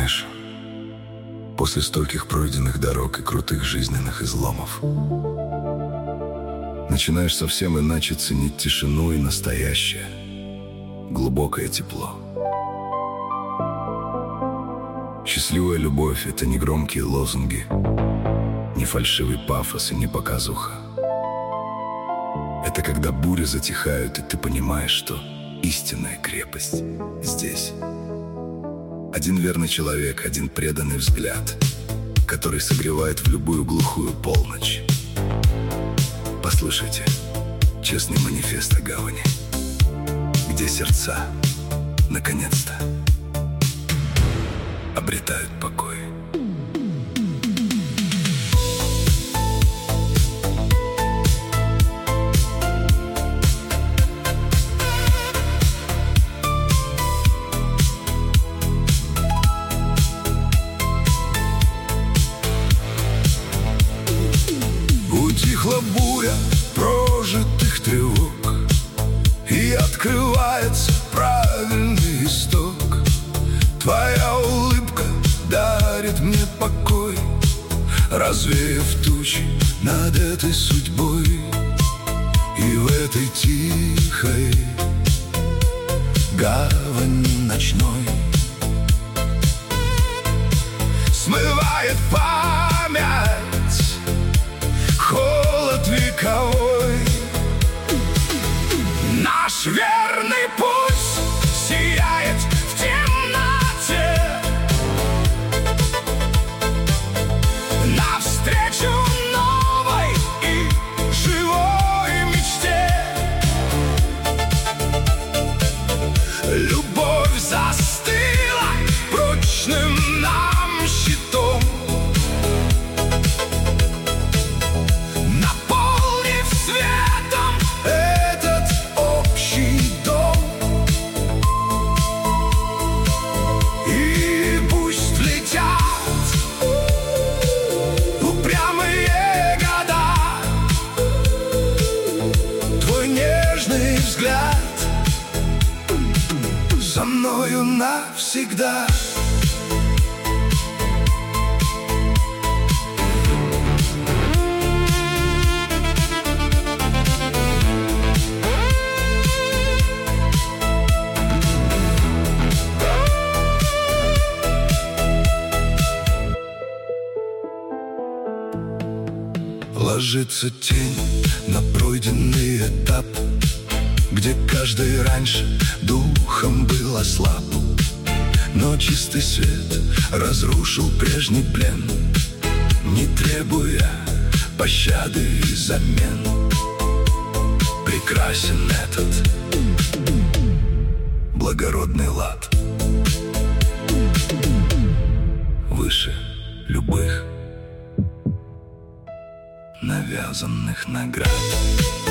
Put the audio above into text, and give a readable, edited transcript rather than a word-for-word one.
Знаешь, после стольких пройденных дорог и крутых жизненных изломов начинаешь совсем иначе ценить тишину и настоящее, глубокое тепло. Счастливая любовь — это не громкие лозунги, не фальшивый пафос и не показуха. Это когда бури затихают, и ты понимаешь, что истинная крепость здесь. Один верный человек, один преданный взгляд, который согревает в любую глухую полночь. Послушайте честный манифест о гавани, где сердца, наконец-то, обретают покой. Утихла буря прожитых тревог, и открывается правильный исток. Твоя улыбка дарит мне покой, развеяв тучи над этой судьбой. И в этой тихой гавани ночной смывает память холод вековой. Наш верный путь сияет в темноте, навстречу новой и живой мечте. Любовь застыла прочным нам щитом, взгляд со мною навсегда. Ложится тень на пройденный этап, где каждый раньше духом был ослаб. Но чистый свет разрушил прежний плен, не требуя пощады и замен. Прекрасен этот благородный лад, выше любых навязанных наград.